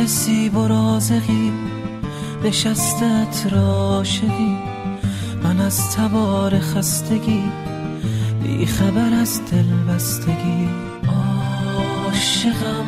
نرسیب و رازقی نشستت را شدی، من از تبار خستگی بی خبر از دل بستگی. عاشقم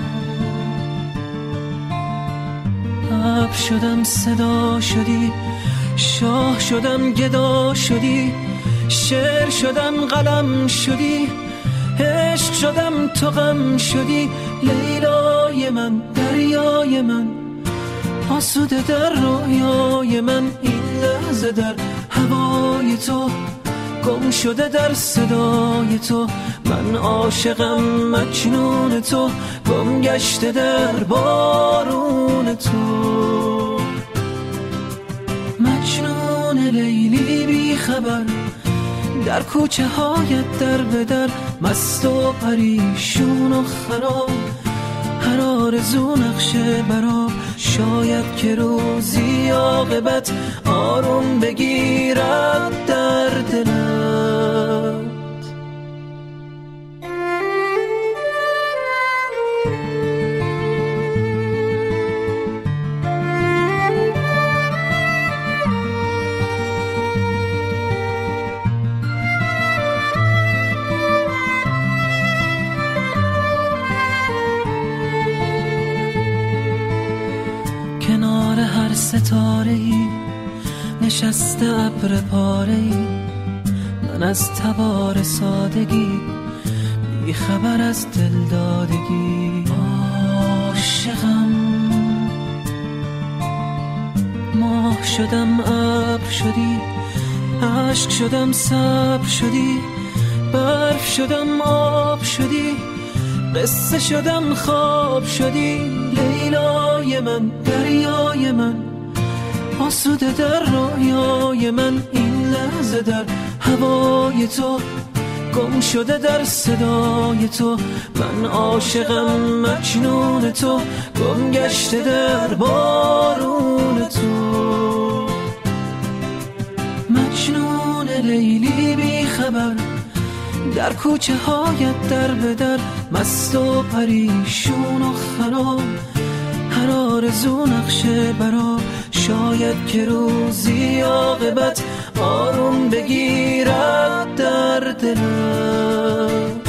اب شدم صدا شدی، شاه شدم گدا شدی، شعر شدم قلم شدی، عشق شدم تو غم شدی. لیلای من دریای من آسوده در رویای من، این لحظه در هوای تو گم شده در صدای تو. من عاشقم مجنون تو گم گشته در بارون تو. مجنون لیلی بی خبر در کوچه هایت در به در، مست و پریشون و خراب، هر آرزو نقشه براب. شاید که روزی عاقبت آروم بگیرد در دلت. کنار هر ستاره‌ای نشسته ابر پاره‌ای، من از تبار سادگی بی خبر از دل دادگی. عاشقم ماه شدم ابر شدی، عشق شدم صبر شدی، برف شدم آب شدی، قصه شدم خواب شدی. لیلای من دریای من آسوده در رویای من، این لحظه در هوای تو گم شده در صدای تو. من عاشقم مجنون تو گم گشته در بارون تو. مجنون لیلی بی خبر در کوچه هایت در به در، مست و پریشون و خراب، هر آرزو نقشه براب. شاید که روزی عاقبت آروم بگیرد در دلت.